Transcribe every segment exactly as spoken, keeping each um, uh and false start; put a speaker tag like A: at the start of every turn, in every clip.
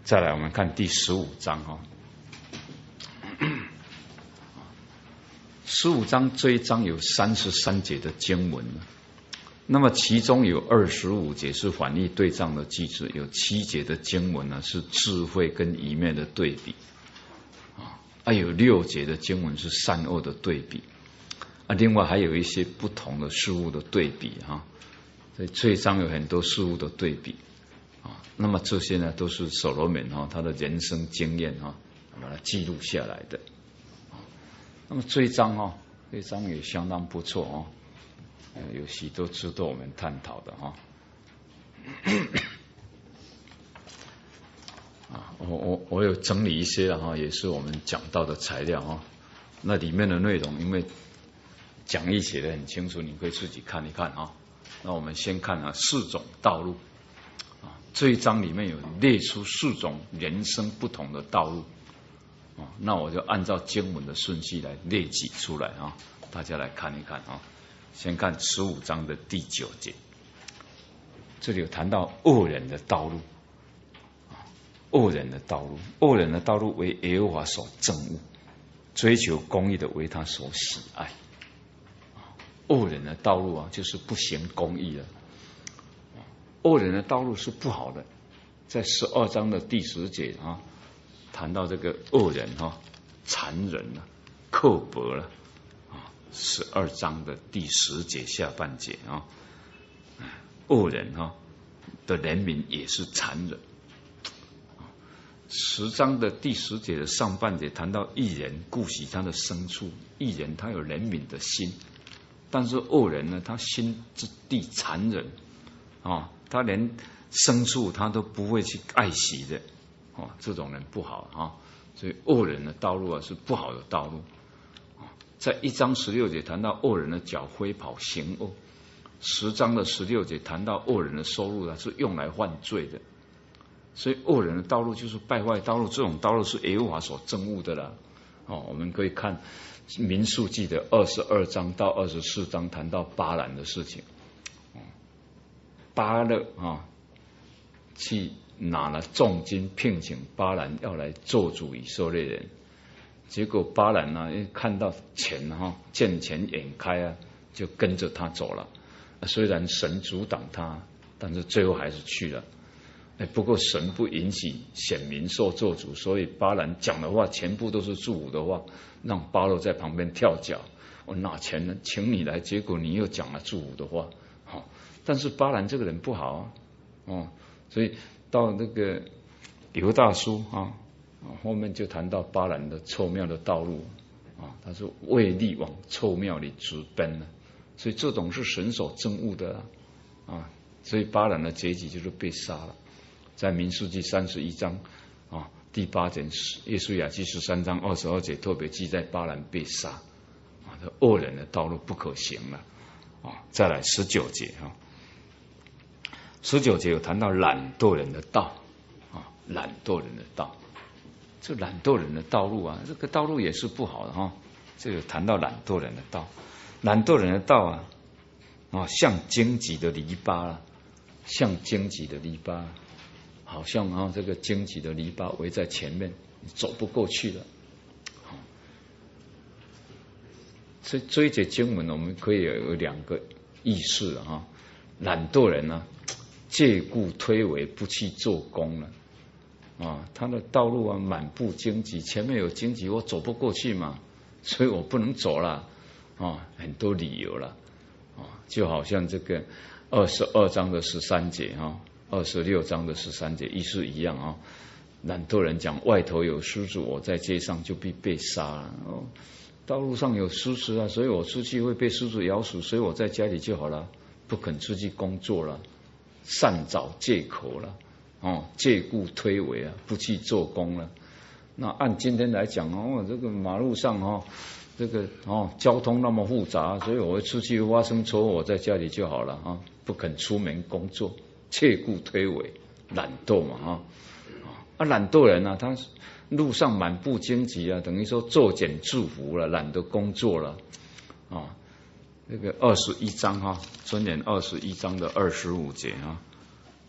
A: 再来，我们看第十五章哈。十五章这一章有三十三节的经文，那么其中有二十五节是反义对仗的句子，有七节的经文呢是智慧跟愚昧的对比，啊，有六节的经文是善恶的对比，啊，另外还有一些不同的事物的对比哈，所以这一章有很多事物的对比。那么这些呢，都是所罗门哈他的人生经验哈，把它记录下来的。那么这一章哈，这一章也相当不错哦，有许多值得我们探讨的哈。啊，我我我有整理一些哈，也是我们讲到的材料哈。那里面的内容，因为讲义写得很清楚，你可以自己看一看哈。那我们先看啊，四种道路。这一章里面有列出四种人生不同的道路，哦，那我就按照经文的顺序来列举出来啊，大家来看一看啊。先看十五章的第九节，这里有谈到恶人的道路，恶人的道路，恶人的道路为耶和华所憎恶，追求公义的为他所喜爱。恶人的道路啊，就是不行公义的。恶人的道路是不好的，在十二章的第十节啊，谈到这个恶人哈，残忍了、刻薄了啊。十二章的第十节下半节啊，恶人哈的人民也是残忍。十章的第十节的上半节谈到义人顾惜他的牲畜，义人他有怜悯的心，但是恶人呢，他心之地残忍啊。他连牲畜他都不会去爱惜的，哦，这种人不好啊，所以恶人的道路啊是不好的道路。在一章十六节谈到恶人的脚挥跑行恶，十章的十六节谈到恶人的收入啊是用来犯罪的，所以恶人的道路就是败坏道路，这种道路是耶和华所憎恶的啦。哦，我们可以看民数记的二十二章到二十四章谈到巴兰的事情。巴勒啊，去拿了重金聘请巴兰要来做主以色列人，结果巴兰呢、啊，一看到钱哈、啊，见钱眼开啊，就跟着他走了。虽然神阻挡他，但是最后还是去了。哎，不过神不允许显民受做主，所以巴兰讲的话全部都是祝福的话，让巴勒在旁边跳脚。我拿钱呢，请你来，结果你又讲了祝福的话，好、哦。但是巴兰这个人不好啊，哦，所以到那个犹大书啊，后面就谈到巴兰的臭庙的道路啊，他说为利往臭庙里直奔了，所以这种是神所憎恶的啊，啊，所以巴兰的结局就是被杀了，在民数记三十一章啊第八节，约书亚记十三章二十二节特别记载巴兰被杀啊，这恶人的道路不可行了啊。再来十九节啊。十九节有谈到懒惰人的道啊，懒惰人的道，这懒惰人的道路啊，这个道路也是不好的哈。这有谈到懒惰人的道，懒惰人的道啊，啊，像荆棘的篱笆啊，像荆棘的篱笆，好像啊这个荆棘的篱笆围在前面，你走不过去了。所以这一节经文我们可以有两个意思啊，懒惰人呢、啊。借故推诿，不去做工了啊！他的道路啊，满布荆棘，前面有荆棘，我走不过去嘛，所以我不能走了啊，很多理由了啊，就好像这个二十二章的十三节啊，二十六章的十三节意思一样啊。懒惰人讲外头有狮子，我在街上就必被杀了哦。道路上有狮子啊，所以我出去会被狮子咬死，所以我在家里就好了，不肯出去工作了。善找借口了，哦，借故推诿啊，不去做工了。那按今天来讲哦，这个马路上哦，这个哦交通那么复杂，所以我会出去发生车祸，我在家里就好了啊，不肯出门工作，借故推诿，懒惰嘛啊，啊懒惰人啊，他路上满布荆棘啊，等于说作茧自缚了，懒得工作了啊。这个二十一章哈，箴言二十一章的二十五节啊，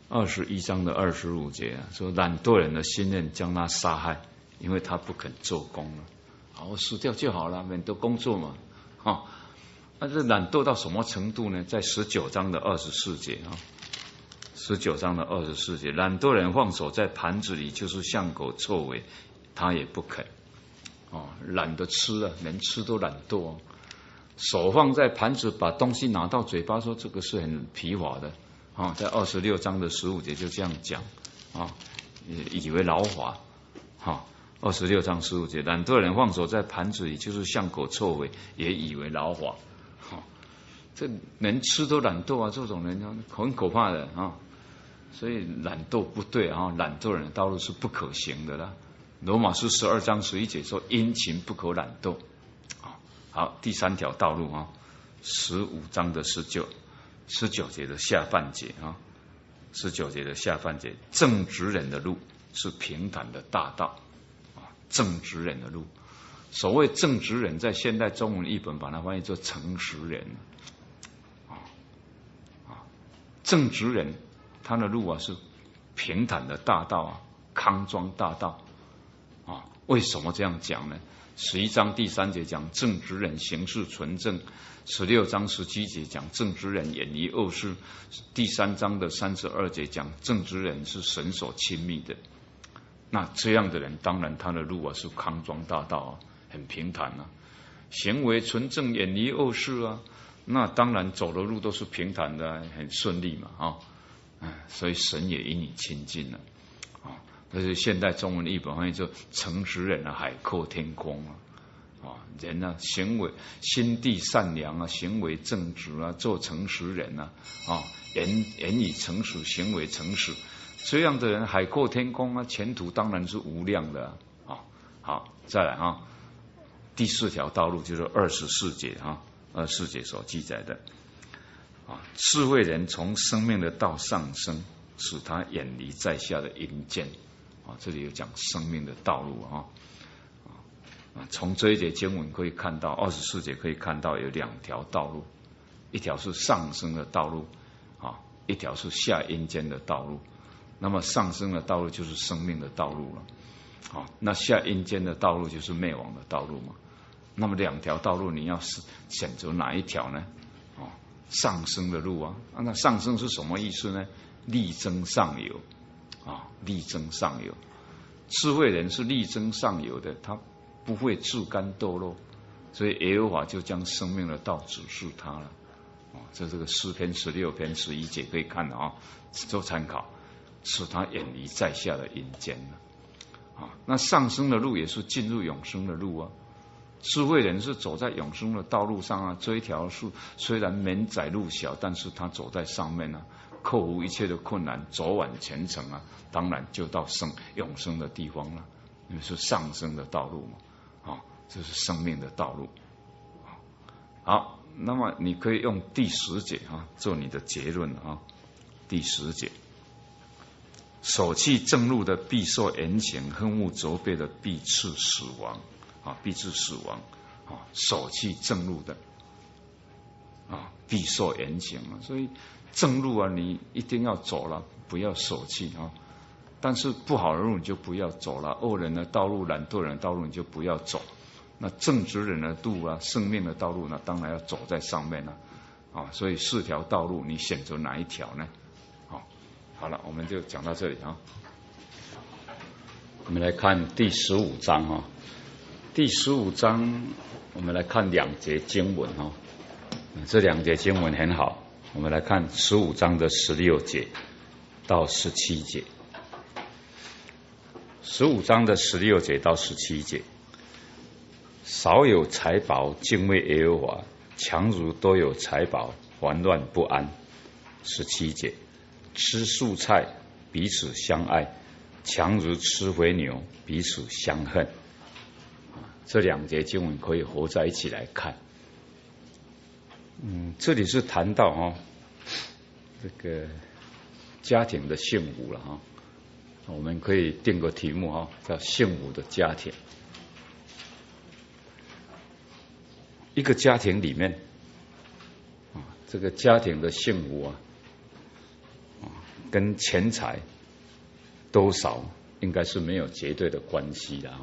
A: 二十一章的二十五节啊，说懒惰人的心念将他杀害，因为他不肯做工了。好，死掉就好了，免得工作嘛。哈，那这懒惰到什么程度呢？在十九章的二十四节啊，十九章的二十四节，懒惰人放手在盘子里，就是像狗臭尾，他也不肯。哦，懒得吃了，连吃都懒惰哦。手放在盘子，把东西拿到嘴巴，说这个是很疲乏的。啊、哦，在二十六章的十五节就这样讲啊，以为劳滑。哈、哦，二十六章十五节，懒惰人放手在盘子里，就是像狗臭尾，也以为劳滑。哈、哦，这连吃都懒惰啊，这种人很可怕的啊。所以懒惰不对啊，懒惰人的道路是不可行的啦。罗马书十二章十一节说：“殷勤不可懒惰。”好，第三条道路啊，十五章的十九、十九节的下半节啊，十九节的下半节，正直人的路是平坦的大道啊，正直人的路。所谓正直人，在现代中文译本把它翻译作诚实人啊啊，正直人他的路啊是平坦的大道啊，康庄大道。啊，为什么这样讲呢？十一章第三节讲正直人行事纯正，十六章十七节讲正直人远离恶事，第三章的三十二节讲正直人是神所亲密的。那这样的人，当然他的路啊是康庄大道啊，很平坦啊，行为纯正，远离恶事啊，那当然走的路都是平坦的，很顺利嘛啊，嗯，所以神也与你亲近了。这是现代中文译本翻译作诚实人啊，海阔天空啊！啊，人啊，行为心地善良啊，行为正直啊，做诚实人啊，啊，言言语诚实，行为诚实，这样的人海阔天空啊，前途当然是无量的啊！啊好，再来啊，第四条道路就是二十四节啊，二十四节所记载的啊，智慧人从生命的道上升，使他远离在下的阴间。啊，这里有讲生命的道路啊，啊，从这一节经文可以看到，二十四节可以看到有两条道路，一条是上升的道路，啊，一条是下阴间的道路。那么上升的道路就是生命的道路了，啊，那下阴间的道路就是灭亡的道路嘛。那么两条道路，你要是选择哪一条呢？啊，上升的路啊，那上升是什么意思呢？力争上游。啊，力争上游，智慧人是力争上游的，他不会自甘堕落，所以耶和华就将生命的道指示他了。啊，这这个诗篇十六篇十一节可以看的啊，做参考，使他远离在下的阴间了。啊，那上升的路也是进入永生的路啊。智慧人是走在永生的道路上啊，这一条路虽然门窄路小，但是他走在上面啊。克服一切的困难，走完前程啊，当然就到生永生的地方了，因为是上升的道路嘛，啊，这是生命的道路。好，那么你可以用第十节啊做你的结论啊。第十节，守弃正路的必受严刑，恨恶责备的必赐死亡啊，必赐死亡啊，守弃正路的啊，必受严刑啊，所以。正路啊，你一定要走了，不要舍弃啊。但是不好的路你就不要走了，恶人的道路、懒惰人的道路你就不要走。那正直人的路啊，生命的道路呢，当然要走在上面了啊。所以四条道路，你选择哪一条呢？好，好了，我们就讲到这里啊。我们来看第十五章啊。第十五章，我们来看两节经文啊。这两节经文很好。我们来看十五章的十六节到十七节。十五章的十六节到十七节，少有财宝敬畏耶和华，强如多有财宝烦乱不安。十七节，吃素菜彼此相爱，强如吃肥牛彼此相恨。这两节经文可以合在一起来看。嗯，这里是谈到哈、哦，这个家庭的幸福了哈，我们可以定个题目哈，叫幸福的家庭。一个家庭里面啊，这个家庭的幸福啊，啊， 跟钱财多少应该是没有绝对的关系的哈。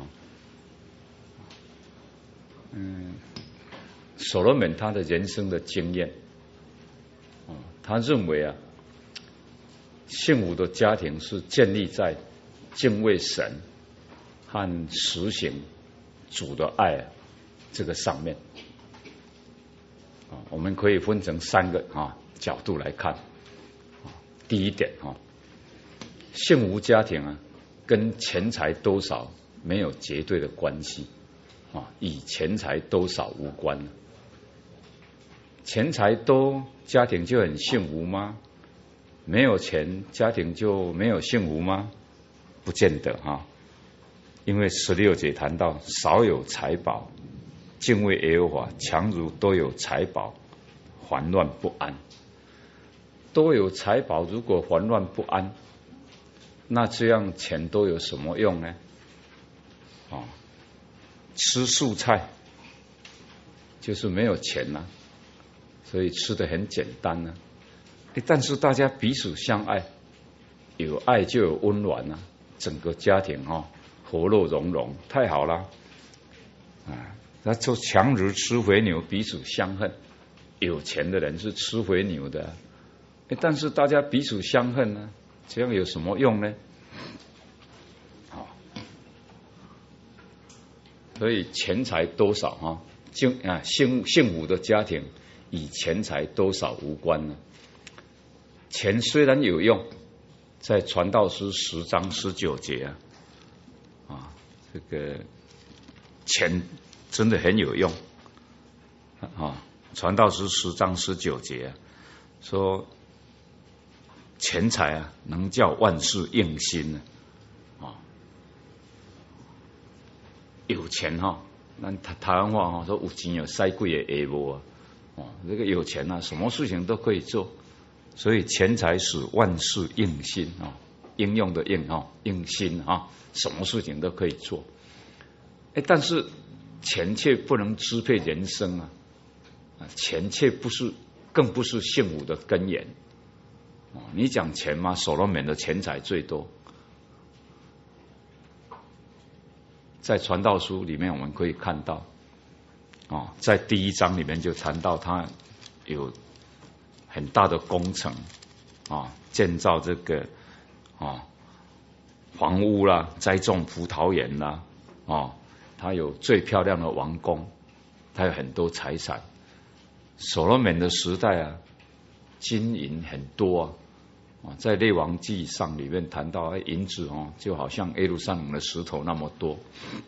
A: 嗯，所罗门他的人生的经验，哦，他认为啊，幸福的家庭是建立在敬畏神和实行主的爱啊这个上面。啊，我们可以分成三个啊角度来看。第一点哈，幸福家庭啊，跟钱财多少没有绝对的关系啊，与钱财多少无关。钱财多，家庭就很幸福吗？没有钱，家庭就没有幸福吗？不见得哈，因为十六节谈到少有财宝，敬畏耶和华，强如多有财宝，烦乱不安。多有财宝，如果烦乱不安，那这样钱都有什么用呢？啊，吃素菜就是没有钱呐、啊，所以吃得很简单呐、啊。但是大家彼此相爱，有爱就有温暖啊，整个家庭哈、哦、和乐融融，太好了啊！那就强如吃肥牛，彼此相恨。有钱的人是吃肥牛的、啊。但是大家彼此相恨呢，这样有什么用呢？好，所以钱财多少哈，幸啊幸幸福的家庭与钱财多少无关呢。钱虽然有用，在传道书十章十九节啊，啊这个钱真的很有用啊。传道书十章十九节、啊、说。钱财啊，能叫万事应心呢、啊。有钱哈、哦，那台台湾话哈、哦、说有钱有使鬼的下无啊。哦，这个有钱啊，什么事情都可以做，所以钱财使万事应心啊，应用的应啊，应心啊，什么事情都可以做。哎，但是钱却不能支配人生啊，啊，钱却不是，更不是幸福的根源。你讲钱吗？所罗门的钱财最多，在传道书里面我们可以看到，哦，在第一章里面就谈到他有很大的工程啊，建造这个啊房屋啦，栽种葡萄园啦，啊，他有最漂亮的王宫，他有很多财产。所罗门的时代啊，金银很多啊。在列王纪上里面谈到，银子哦，就好像耶路撒冷的石头那么多。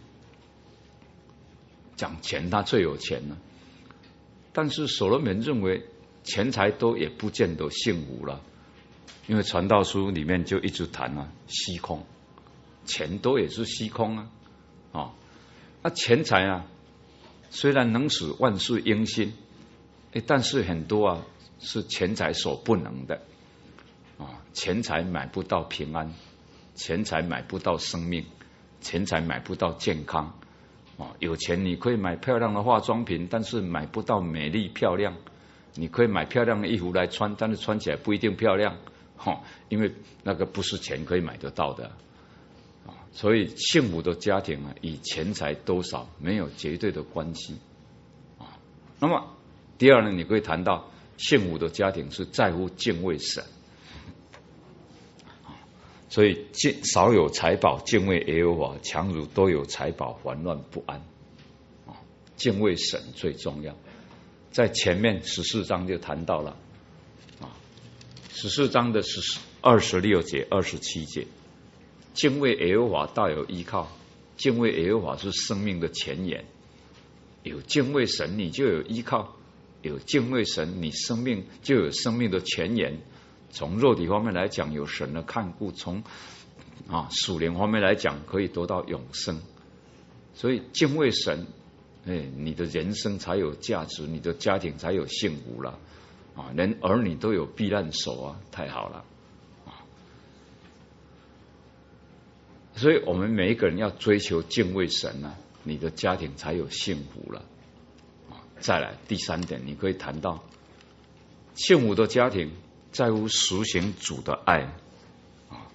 A: 讲钱，他最有钱了。但是所罗门认为，钱财多也不见得幸福了，因为传道书里面就一直谈啊，虚空，钱多也是虚空啊，啊，那钱财啊，虽然能使万事应心，但是很多啊是钱财所不能的。啊，钱财买不到平安，钱财买不到生命，钱财买不到健康。啊，有钱你可以买漂亮的化妆品，但是买不到美丽漂亮。你可以买漂亮的衣服来穿，但是穿起来不一定漂亮。哈，因为那个不是钱可以买得到的。啊，所以幸福的家庭啊，与钱财多少没有绝对的关系。啊，那么第二呢，你可以谈到幸福的家庭是在乎敬畏神。所以少有财宝，敬畏耶和华，强如多有财宝，烦乱不安。啊，敬畏神最重要。在前面十四章就谈到了，啊，十四章的十二十六节、二十七节，敬畏耶和华大有依靠，敬畏耶和华是生命的前沿。有敬畏神，你就有依靠；有敬畏神，你生命就有生命的前沿。从肉体方面来讲，有神的看顾；从啊属灵方面来讲，可以得到永生。所以敬畏神，哎，你的人生才有价值，你的家庭才有幸福了啊！连儿女都有避难所啊，太好了啊！所以我们每一个人要追求敬畏神啊，你的家庭才有幸福了啊！再来第三点，你可以谈到幸福的家庭在乎实行主的爱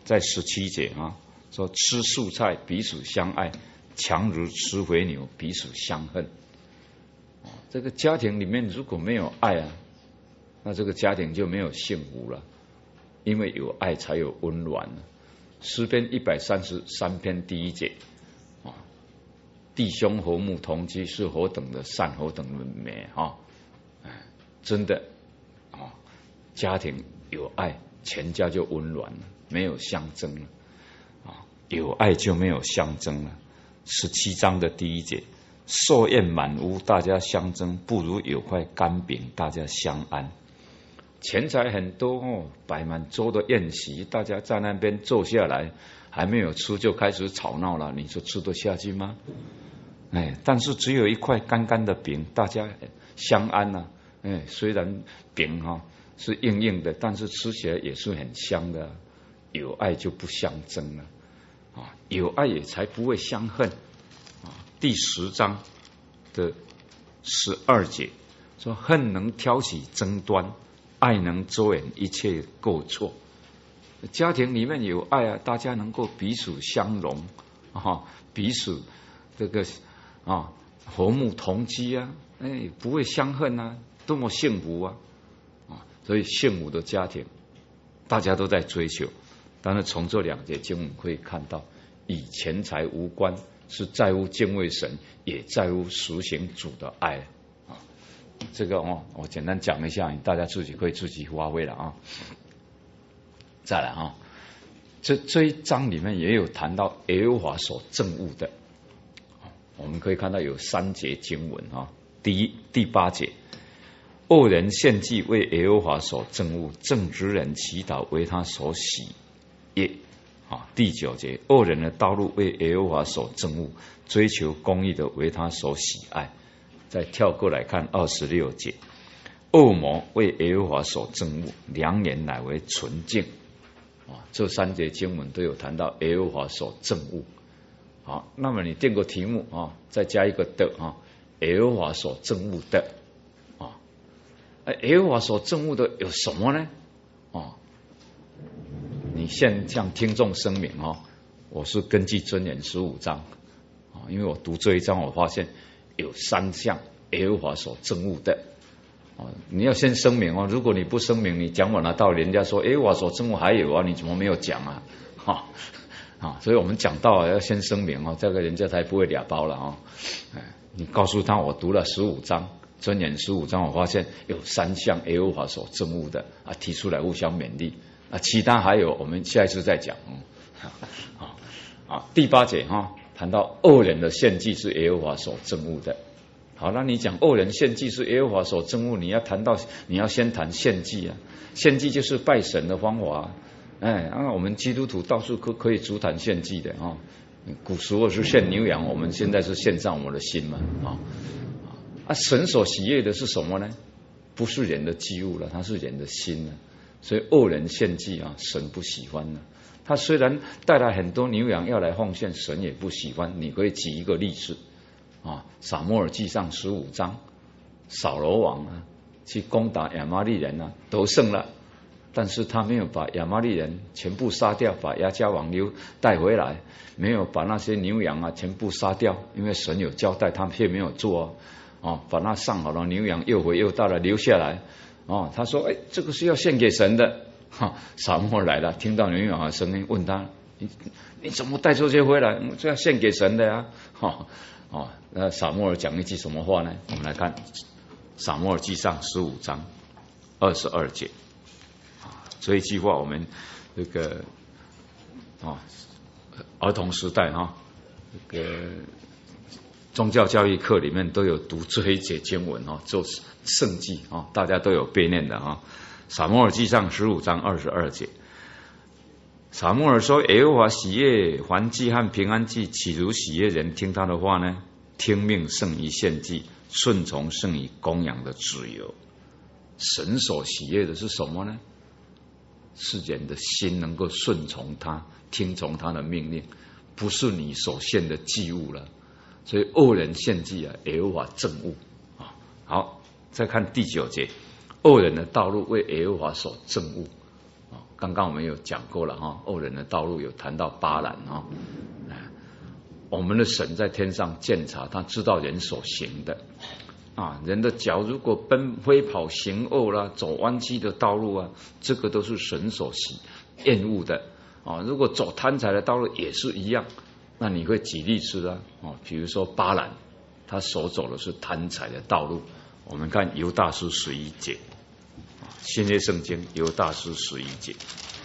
A: 在十七节啊，说吃素菜彼此相爱，强如吃肥牛彼此相恨。这个家庭里面如果没有爱啊，那这个家庭就没有幸福了，因为有爱才有温暖。诗篇一百三十三篇第一节啊，弟兄和睦同居是何等的善，何等的美啊！真的啊，家庭有爱，全家就温暖了，没有相争了啊，有爱就没有相争了。十七章的第一节，寿宴满屋，大家相争，不如有块干饼，大家相安。钱财很多哦，摆满桌的宴席，大家在那边坐下来，还没有吃就开始吵闹了，你说吃得下去吗？哎，但是只有一块干干的饼，大家相安啊。哎，虽然饼哈、哦、是硬硬的，但是吃起来也是很香的。有爱就不相争了啊，有爱也才不会相恨啊。第十章的十二节说，恨能挑起争端，爱能遮掩一切过错。家庭里面有爱啊，大家能够彼此相容啊，彼此这个啊和睦同居啊，哎，不会相恨啊，多么幸福啊！啊，所以幸福的家庭，大家都在追求。但是从这两节经文可以看到，与钱财无关，是在乎敬畏神，也在乎实行主的爱啊。这个哦，我简单讲一下，大家自己可以自己发挥了啊。再来啊，这这一章里面也有谈到耶和华所憎恶的，我们可以看到有三节经文啊。第一，第八节，恶人献祭为耶和华所憎恶，正直人祈祷为他所喜悦。啊，第九节，恶人的道路为耶和华所憎恶，追求公义的为他所喜爱。再跳过来看二十六节，恶魔为耶和华所憎恶，良言乃为纯净。啊，这三节经文都有谈到耶和华所憎恶。好，那么你定个题目啊，再加一个的啊，耶和华所憎恶的啊，耶和华所憎恶的有什么呢？啊，你现向听众声明啊，我是根据箴言十五章啊，因为我读这一章，我发现有三项耶和华所憎恶的啊，你要先声明哦，如果你不声明，你讲完了到人家说耶和华所憎恶还有啊，你怎么没有讲啊？哈。啊，所以我们讲到啊，要先声明哦，这个人家才不会俩包了啊。哎，你告诉他我读了十五章，箴言十五章，我发现有三项耶和华所憎恶的啊，提出来互相勉励啊，其他还有我们下一次再讲。嗯，啊啊，第八节哈、啊，谈到恶人的献祭是耶和华所憎恶的。好，那你讲恶人献祭是耶和华所憎恶，你要谈到你要先谈献祭啊，献祭就是拜神的方法、啊。哎，啊，我们基督徒到处可可以足坛献祭的啊。古时候是献牛羊，我们现在是献上我们的心嘛啊啊！神所喜悦的是什么呢？不是人的祭物了，它是人的心呢。所以恶人献祭啊，神不喜欢呢。他虽然带来很多牛羊要来奉献，神也不喜欢。你可以举一个例子啊，撒母耳记上十五章，扫罗王啊去攻打亚玛力人啊，得胜了。但是他没有把亚玛力人全部杀掉，把亚迦王留带回来，没有把那些牛羊啊全部杀掉，因为神有交代，他却没有做哦，哦把那上好的牛羊又回又大的留下来哦，他说哎，这个是要献给神的。哈，撒母耳来了，听到牛羊的声音，问他你你怎么带这些回来？这要献给神的呀。哈哦，那撒母耳讲一句什么话呢？我们来看撒母耳记上十五章二十二节。这一句话，我们这个啊儿童时代哈，这个宗教教育课里面都有读这一节经文啊，做圣记啊，大家都有背念的啊。撒母耳记上十五章二十二节，撒母耳说：“耶和华喜悦燔祭和平安祭，岂如喜悦人听他的话呢？听命胜于献祭，顺从胜于公羊的自由。”神所喜悦的是什么呢？是人的心能够顺从他，听从他的命令，不是你所献的祭物了。所以恶人献祭啊，耶和华憎恶啊。好，再看第九节，恶人的道路为耶和华所憎恶啊。 刚刚我们有讲过了哈，恶人的道路有谈到巴兰哈。我们的神在天上鉴察，他知道人所行的啊，人的脚如果奔飞跑行恶啦，走弯曲的道路啊，这个都是神所喜厌恶的啊。如果走贪财的道路也是一样，那你会举例子啊？哦，比如说巴兰，他所走的是贪财的道路。我们看犹大书十一节，新约圣经犹大书十一节。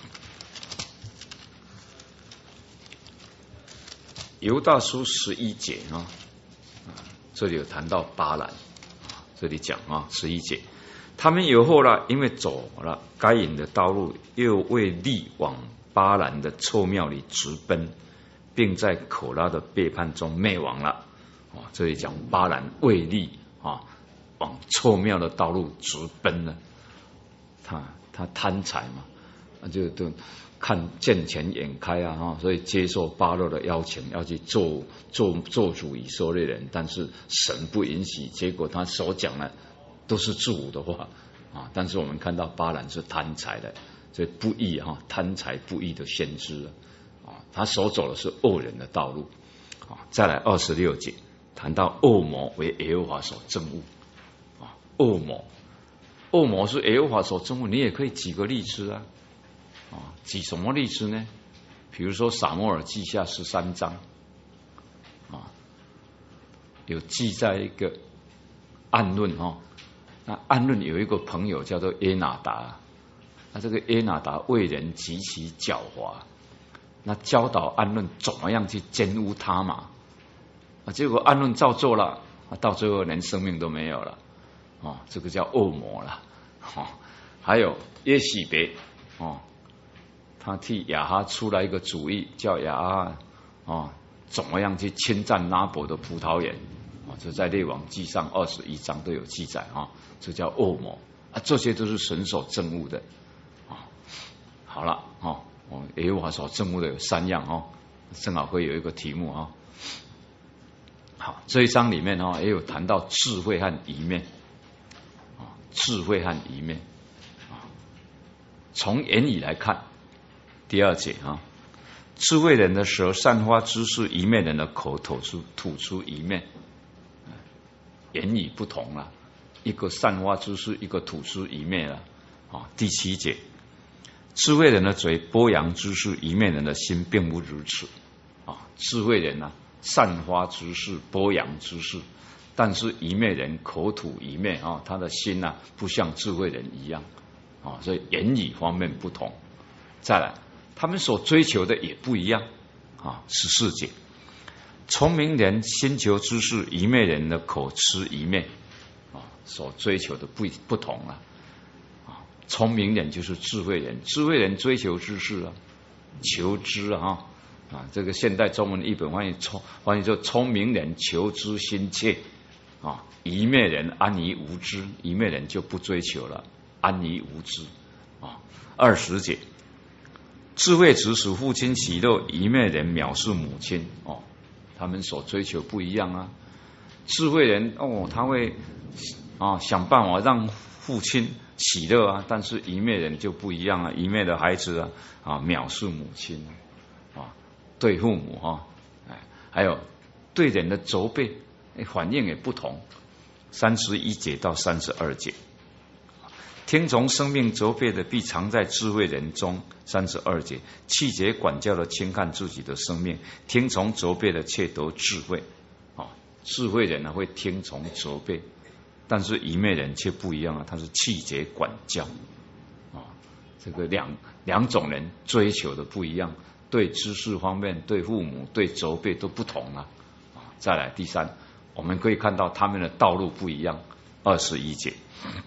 A: 犹大书十一节啊，这里有谈到巴兰，这里讲啊十一节，他们有后了，因为走了该隐的道路，又为利往巴兰的臭庙里直奔，并在可拉的背叛中灭亡了。啊，这里讲巴兰为利啊，往臭庙的道路直奔了。他他贪财嘛，就都。看见钱眼开啊，哈，所以接受巴勒的邀请，要去做做做主以色列人，但是神不允许，结果他所讲的都是主的话啊。但是我们看到巴兰是贪财的，所以不义哈，贪财不义的先知啊，他所走的是恶人的道路啊。再来二十六节，谈到恶魔为耶和华所憎恶啊，恶魔，恶魔是耶和华所憎恶，你也可以举个例子啊。啊，举什么例子呢？比如说撒母耳记下十三章啊，有记载一个暗论哈。那暗论有一个朋友叫做耶拿达，那这个耶拿达为人极其狡猾，那教导暗论怎么样去奸污他嘛。啊，结果暗论照做了，到最后连生命都没有了。哦，这个叫恶魔了。哦，还有耶洗别哦。他替亚哈出来一个主意，叫亚哈哦怎么样去侵占拿伯的葡萄园啊？这在列王记上二十一章都有记载啊，这叫恶魔啊，这些都是神所憎恶的啊。好了哦，耶和华所憎恶的有三样哦，正好会有一个题目啊。好，这一章里面哦也有谈到智慧和愚昧啊，智慧和愚昧啊，从言语来看。第二节啊，智慧人的舌散发知识，愚昧人的口吐出吐出愚昧，言语不同了，一个散发知识，一个吐出愚昧了啊。第七节，智慧人的嘴播扬知识，愚昧人的心并不如此啊。智慧人呢、啊，散发知识，播扬知识，但是愚昧人口吐愚昧啊，他的心呢、啊、不像智慧人一样啊，所以言语方面不同。再来。他们所追求的也不一样啊。十四节，聪明人心求知识，愚昧人的口吃愚昧啊，所追求的不不同了啊。聪明人就是智慧人，智慧人追求知识啊，求知啊啊。这个现代中文译本翻译聪翻译说聪明人求知心切啊，愚昧人安于无知，愚昧人就不追求了，安于无知啊。二十节。智慧子使父亲喜乐，愚昧人藐视母亲哦，他们所追求不一样啊。智慧人哦，他会啊想办法让父亲喜乐啊，但是愚昧人就不一样啊，愚昧的孩子啊啊藐视母亲啊，对父母哈、啊，哎，还有对人的责备反应也不同。三十一节到三十二节。听从生命责备的，必藏在智慧人中。三十二节，气节管教的轻看自己的生命，听从责备的却得智慧。啊，智慧人呢会听从责备，但是愚昧人却不一样啊，他是气节管教。啊，这个两两种人追求的不一样，对知识方面、对父母、对责备都不同啊。啊，再来第三，我们可以看到他们的道路不一样。二十一节。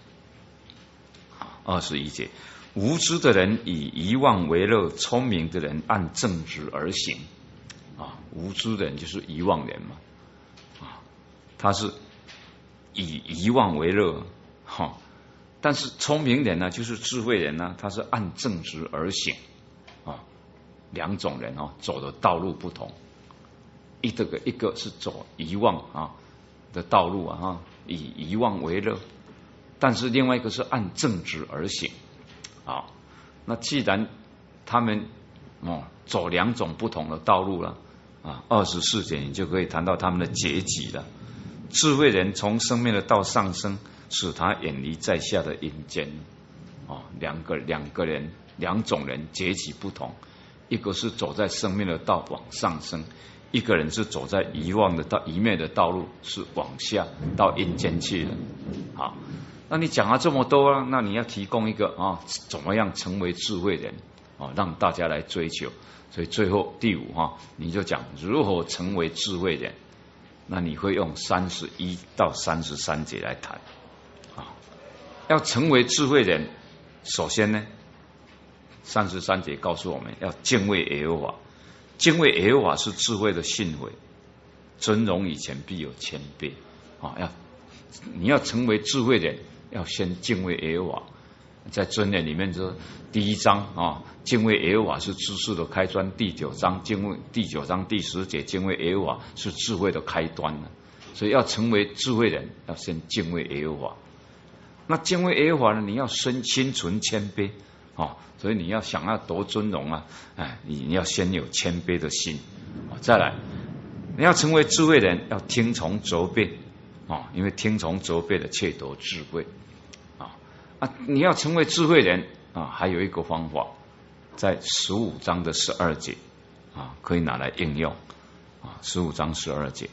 A: 二十一节，无知的人以遗忘为乐，聪明的人按正直而行。啊，无知的人就是遗忘人嘛，啊，他是以遗忘为乐，哈，但是聪明人呢，就是智慧人呢，他是按正直而行。啊，两种人哦，走的道路不同，一这个一个是走遗忘啊的道路啊，哈，以遗忘为乐。但是另外一个是按正直而行啊，那既然他们哦走两种不同的道路了啊。二十四节你就可以谈到他们的阶级了。智慧人从生命的道上升，使他远离在下的阴间。哦，两个两个人两种人阶级不同，一个是走在生命的道往上升，一个人是走在遗忘的道、愚昧的道路，是往下到阴间去了。好，那你讲了这么多啊，那你要提供一个啊，怎么样成为智慧人啊，让大家来追求。所以最后第五哈，你就讲如何成为智慧人。那你会用三十一到三十三节来谈啊。要成为智慧人，首先呢，三十三节告诉我们要敬畏耶和华。敬畏耶和华是智慧的信悔，尊荣以前必有谦卑啊。要你要成为智慧人，要先敬畏耶和华。在箴言里面说，第一章啊，敬畏耶和华是知识的开端；第九章敬畏第九章第十节，敬畏耶和华是智慧的开端了。所以要成为智慧人，要先敬畏耶和华。那敬畏耶和华呢，你要身心存谦卑啊。所以你要想要夺尊荣啊，哎，你你要先有谦卑的心啊。再来，你要成为智慧人，要听从责备啊，因为听从责备的窃夺智慧。啊，你要成为智慧人啊，还有一个方法，在十五章的十二节啊，可以拿来应用啊。十五章十二节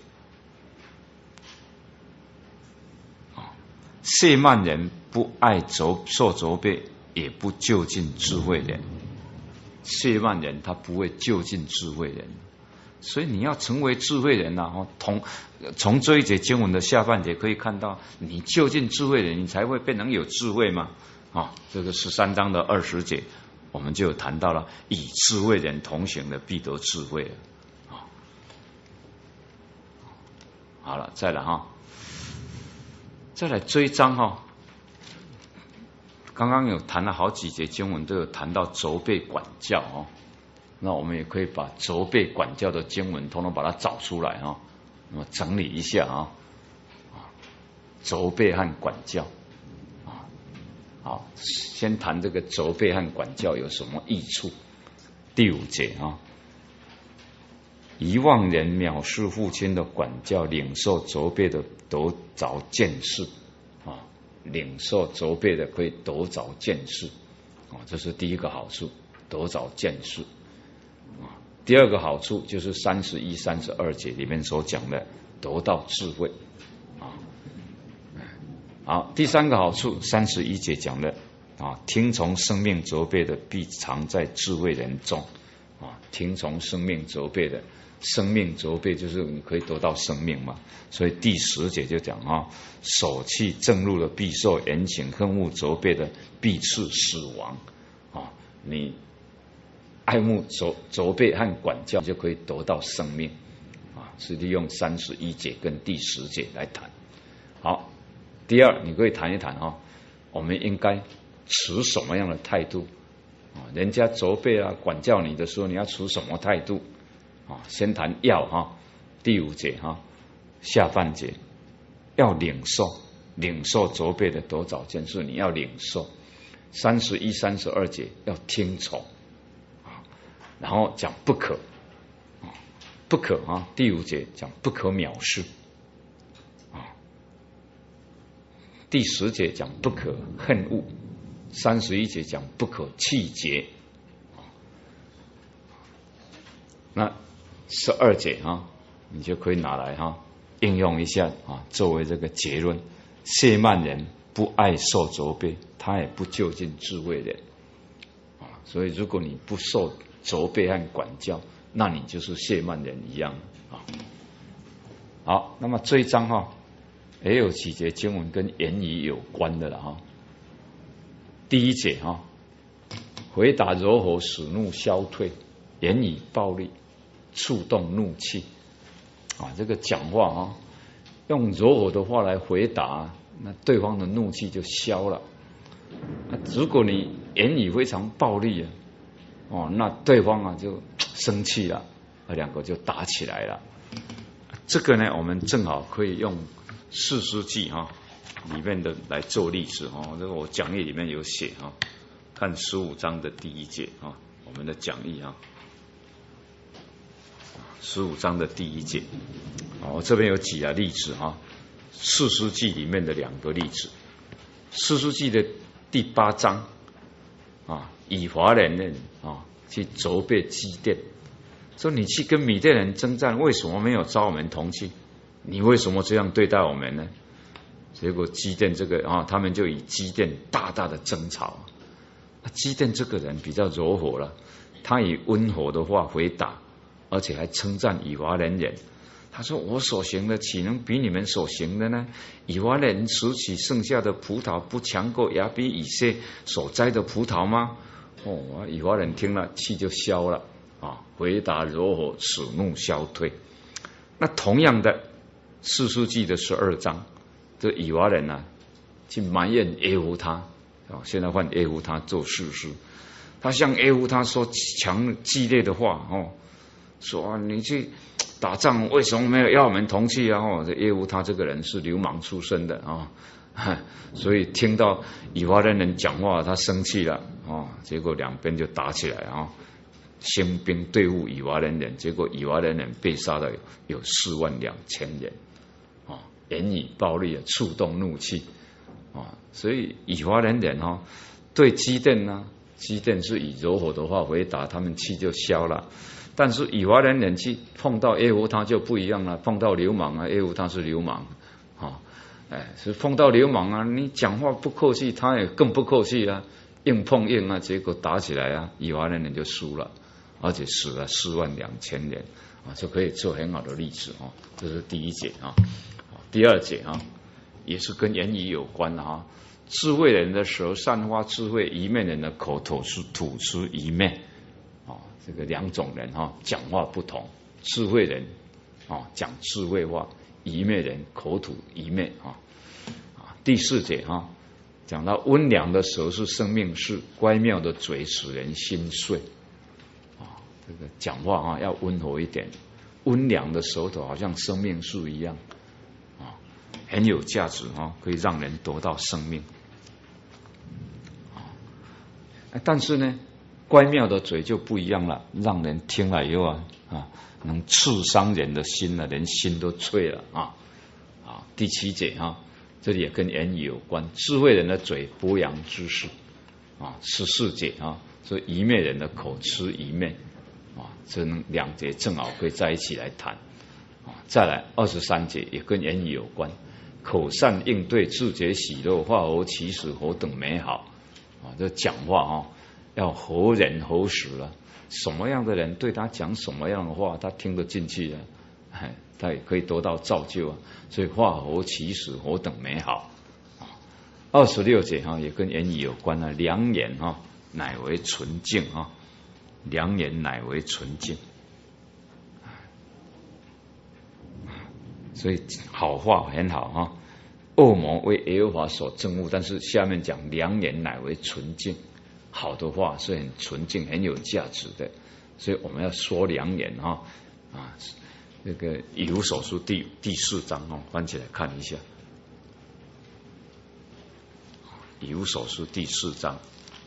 A: 啊，谢慢人不爱责受责备，也不就近智慧人。谢慢人他不会就近智慧人，所以你要成为智慧人啊。同从这一节经文的下半节可以看到，你就近智慧人，你才会变成有智慧嘛。啊，这个十三章的二十节，我们就有谈到了，与智慧人同行的必得智慧了。啊，好了，再来哈，再来这一章哈。刚刚有谈了好几节经文，都有谈到责备管教哦。那我们也可以把责备管教的经文，统统把它找出来啊，那么整理一下啊。责备和管教啊，好，先谈这个责备和管教有什么益处。第五节啊，遗忘人藐视父亲的管教，领受责备的得着见识啊，领受责备的可以得着见识啊，这是第一个好处，得着见识。第二个好处就是三十一、三十二节里面所讲的得到智慧啊。好，第三个好处，三十一节讲的啊，听从生命责备的必藏在智慧人中啊。听从生命责备的，生命责备就是你可以得到生命嘛。所以第十节就讲啊，手弃正路的必受严刑，恨恶责备的必赐死亡啊。你爱慕责责备和管教，就可以得到生命啊。是利用三十一节跟第十节来谈。好，第二，你可以谈一谈啊，我们应该持什么样的态度啊？人家责备啊、管教你的时候，你要持什么态度啊？先谈要哈，第五节哈，下半节要领受，领受责备的得着见识，你要领受。三十一、三十二节要听从。然后讲不可，不可啊！第五节讲不可藐视啊，第十节讲不可恨恶，三十一节讲不可气节。那十二节啊，你就可以拿来哈应用一下啊，作为这个结论。谢慢人不爱受责备，他也不就近智慧人啊。所以如果你不受责备和管教，那你就是谢慢人一样啊。好，那么这一章哈，也有几节经文跟言语有关的了哈。第一节哈，回答柔和使怒消退，言语暴力触动怒气啊。这个讲话啊，用柔和的话来回答，那对方的怒气就消了。如果你言语非常暴力啊，哦，那对方啊就生气了，两个就打起来了。这个呢，我们正好可以用士师记哈里面的来做例子哦。这个我讲义里面有写哈，看十五章的第一节啊， 我们的讲义啊，十五章的第一节，啊，我这边有几个例子啊，士师记里面的两个例子，士师记的第八章啊，以法莲人啊去责备基甸，说你去跟米甸人征战，为什么没有召我们同去？你为什么这样对待我们呢？结果基甸这个啊，他们就以基甸大大的争吵。基甸这个人比较柔和了，他以温和的话回答，而且还称赞以法莲人。他说：“我所行的岂能比你们所行的呢？以法莲拾起剩下的葡萄，不强过亚比以色所摘的葡萄吗？”哦，以法莲听了气就消了啊，回答柔和，使怒消退。那同样的，士师记的十二章，这以法莲呢去埋怨耶和他。哦，现在换耶和他做士师，他向耶和他说强激烈的话哦，说啊，你去打仗为什么没有要我们同去啊？哦，这耶和他这个人是流氓出身的啊、哦，所以听到以法莲人讲话，他生气了哦，结果两边就打起来啊、哦，兴兵对付以法莲人，结果以法莲人被杀了有四万两千人啊、哦，言语暴力啊，触动怒气。啊，所以以法莲人哈对基甸呢，基甸是以柔和的话回答，他们气就消了。但是以法莲人去碰到耶和他就不一样了，碰到流氓啊，耶和他是流氓啊，哎，是碰到流氓啊，你讲话不客气，他也更不客气啊，硬碰硬啊，结果打起来啊，以法莲人就输了，而且死了四万两千人啊，就可以做很好的例子啊。这是第一节啊，第二节啊。也是跟言语有关的哈，智慧人的舌散发智慧，愚昧人的口吐出吐出愚昧啊，这个两种人哈讲话不同，智慧人啊讲智慧话，愚昧人口吐愚昧啊。第四节哈讲到温良的舌是生命树，乖妙的嘴使人心碎啊，这个讲话啊要温和一点，温良的舌头好像生命树一样。很有价值哈，可以让人得到生命。但是呢，乖妙的嘴就不一样了，让人听了以后啊啊，能刺伤人的心了，连心都脆了啊啊！第七节哈，这里也跟言语有关，智慧人的嘴博扬知识啊。十四节啊，说愚昧人的口吃愚昧啊，这两节正好可以在一起来谈啊。再来二十三节也跟言语有关。口善应对，自觉喜乐，化合其实，何等美好啊！这讲话啊，要合人合时了。什么样的人对他讲什么样的话，他听得进去啊，他也可以得到造就啊。所以化合其实，何等美好啊！二十六节哈、啊，也跟言语有关啊。良言啊，乃为纯净啊，良言乃为纯净。所以好话很好哈，恶魔为耶和华所憎恶，但是下面讲良言乃为纯净，好的话是很纯净、很有价值的，所以我们要说良言哈啊。这个以弗所书第第四章哦，翻起来看一下，以弗所书第四章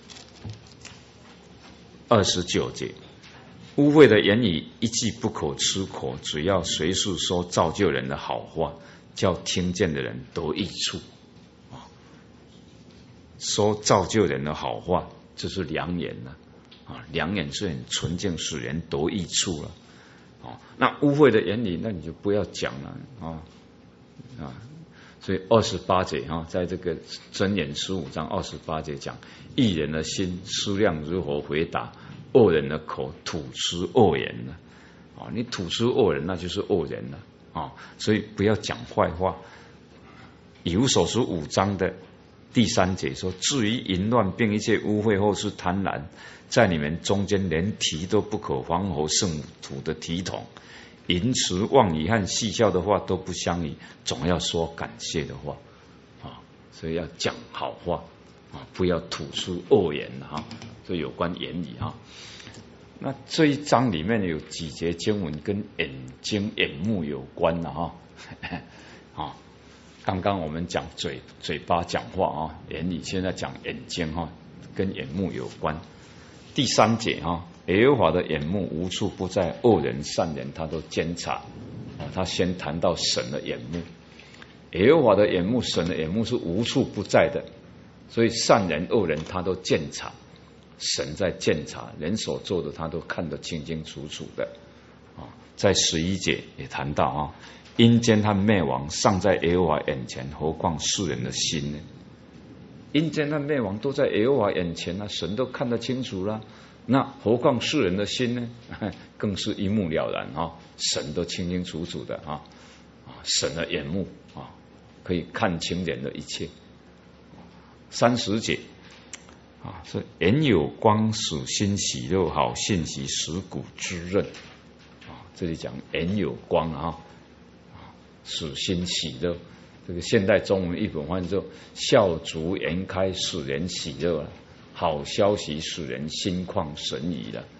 A: 二十九节。污秽的言语一句不可出口，只要随时说造就人的好话，叫听见的人得益处啊。说造就人的好话，这是良言了啊，良言是很纯净，使人得益处了啊。那污秽的言语，那你就不要讲了啊啊。所以二十八节哈，在这个箴言十五章二十八节讲，义人的心思量如何回答，恶人的口吐出恶言了啊！你吐出恶人，那就是恶人了啊！所以不要讲坏话。以弗所书五章的第三节说：至于淫乱并一切污秽或是贪婪，在你们中间连提都不可防候圣徒的体统。淫词妄语和戏笑的话都不相宜，总要说感谢的话啊！所以要讲好话啊，不要吐出恶言哈。这有关言语哈。那这一章里面有几节经文跟眼睛、眼目有关的哈。啊，刚刚我们讲嘴嘴巴讲话啊，言语，现在讲眼睛哈，跟眼目有关。第三节哈， 耶和华的眼目无处不在，恶人善人他都监察。啊，他先谈到神的眼目，耶和华的眼目，神的眼目是无处不在的，所以善人恶人他都监察，神在监察，人所做的他都看得清清楚楚的。啊，在十一节也谈到啊，阴间和灭亡尚在耶和华眼前，何况世人的心呢？阴间和灭亡都在耶和华眼前啊，神都看得清楚了，那何况世人的心呢？更是一目了然啊，神都清清楚楚的啊，神的眼目啊，可以看清人的一切。三十节啊，是眼有光，使心喜乐，好信息，使骨滋润。啊，这里讲眼有光啊，使心喜乐。这个现代中文译本翻译作笑逐颜开，使人喜乐了，好消息使人心旷神怡了。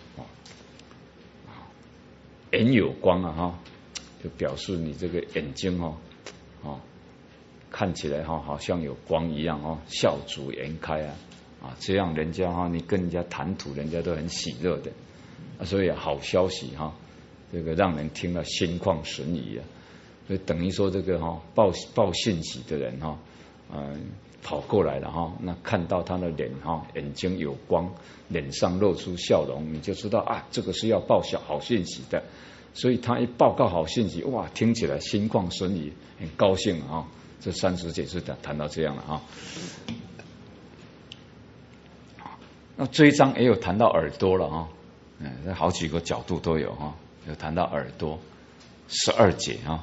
A: 眼有光啊哈，就表示你这个眼睛哦，哦，看起来哈好像有光一样哦，笑逐颜开啊啊，这样人家哈，你跟人家谈吐，人家都很喜乐的啊，所以好消息哈，这个让人听了心旷神怡啊。所以等于说这个哈报报信息的人哈，嗯，跑过来了哈，那看到他的脸哈，眼睛有光，脸上露出笑容，你就知道啊，这个是要报小好信息的。所以他一报告好信息，哇，听起来心旷神怡，很高兴啊。这三十节是谈到这样了啊。那这一章也有谈到耳朵了啊，嗯，好几个角度都有哈，有谈到耳朵，十二节啊。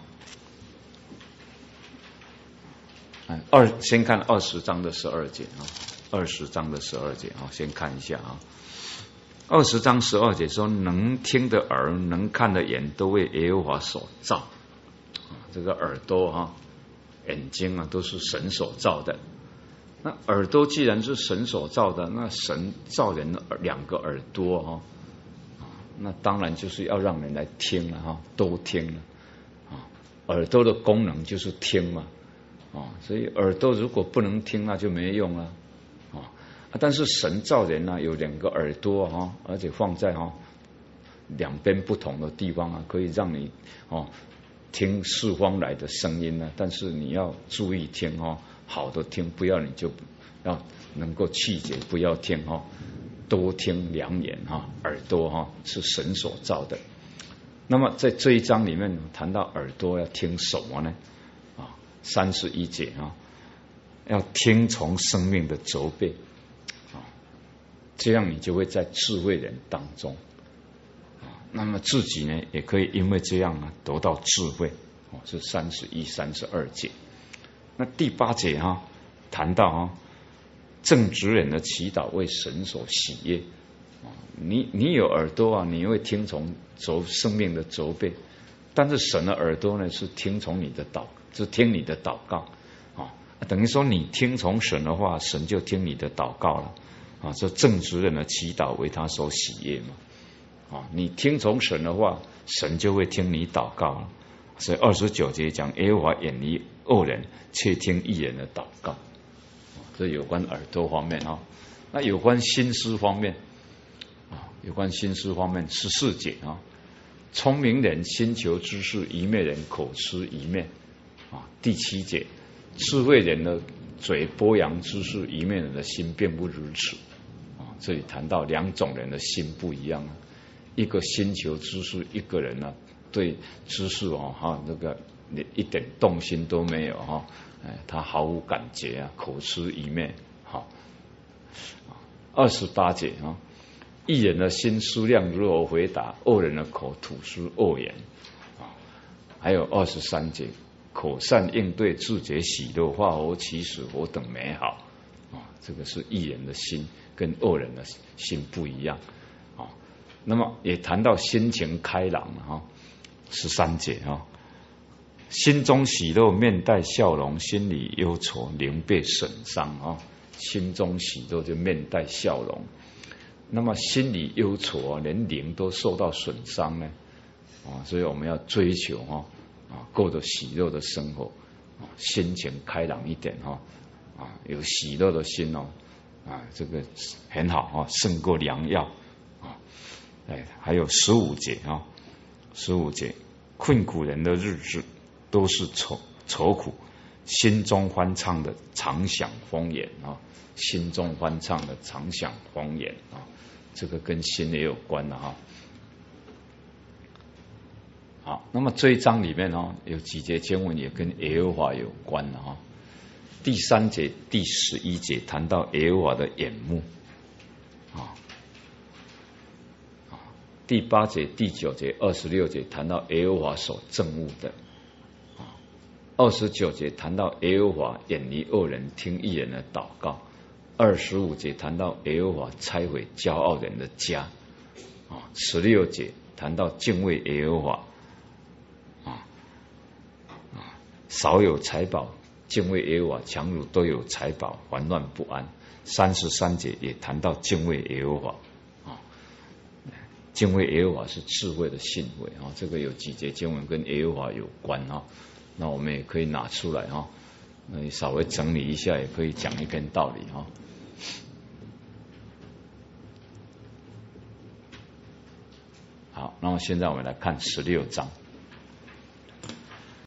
A: 二先看二十章的十二节啊，二十章的十二节啊，先看一下啊。二十章十二节说，能听的耳，能看的眼，都为耶和华所造。啊，这个耳朵哈、啊，眼睛啊，都是神所造的。那耳朵既然是神所造的，那神造人的两个耳朵哈、啊，那当然就是要让人来听了哈、啊，都听了啊。耳朵的功能就是听嘛。啊，所以耳朵如果不能听，那就没用了啊。但是神造人呢，有两个耳朵哈，而且放在哈两边不同的地方啊，可以让你哦听四方来的声音呢。但是你要注意听哦，好的听，不要你就要能够气节，不要听哦，多听两眼哈，耳朵哈是神所造的。那么在这一章里面谈到耳朵要听什么呢？三十一节啊，要听从生命的责备啊，这样你就会在智慧人当中啊。那么自己呢，也可以因为这样啊得到智慧哦。是三十一、三十二节。那第八节哈、啊，谈到啊，正直人的祈祷为神所喜悦啊。你你有耳朵啊，你会听从责生命的责备，但是神的耳朵呢，是听从你的祷。是听你的祷告啊，等于说你听从神的话，神就听你的祷告了啊。这正直人的祈祷为他所喜悦嘛啊，你听从神的话，神就会听你祷告了。所以二十九节讲，耶和华远离恶人，却听义人的祷告。这有关耳朵方面啊。那有关心思方面啊，有关心思方面十四节啊，聪明人心求知识，愚昧人口吃一面。啊，第七节，智慧人的嘴播扬知识，愚昧人的心并不如此。啊，这里谈到两种人的心不一样啊，一个心求知识，一个人呢、啊、对知识哦哈那个一点动心都没有哈，哎，他毫无感觉啊，口吃愚昧。好，二十八节啊，义人的心思量如何回答，恶人的口吐出恶言。啊，还有二十三节。口善应对，自觉喜乐，化合其实，何等美好啊！这个是义人的心跟恶人的心不一样啊。那么也谈到心情开朗啊，十三节啊，心中喜乐，面带笑容；心里忧愁，灵被损伤啊。心中喜乐就面带笑容，那么心里忧愁啊，连灵都受到损伤呢啊。所以我们要追求啊。啊，过着喜乐的生活，啊，心情开朗一点哈，啊，有喜乐的心哦，啊，这个很好啊，胜过良药啊。 哎，还有十五节啊，十五节，困苦人的日子都是愁愁苦，心中欢畅的常享丰筵啊，心中欢畅的常享丰筵啊，这个跟心也有关的哈。好，那么这一章里面哦，有几节经文也跟耶和华有关的哈。第三节、第十一节谈到耶和华的眼目啊。第八节、第九节、二十六节谈到耶和华所憎恶的，二十九节谈到耶和华远离恶人，听义人的祷告，二十五节谈到耶和华拆毁骄傲人的家，啊，十六节谈到敬畏耶和华，啊啊，少有财宝，敬畏耶和华，强如都有财宝，烦乱不安。三十三节也谈到敬畏耶和华。敬畏耶和华是智慧的信位啊，这个有几节经文跟耶和华有关啊，那我们也可以拿出来哈，那你稍微整理一下，也可以讲一篇道理哈。好，那么现在我们来看十六章。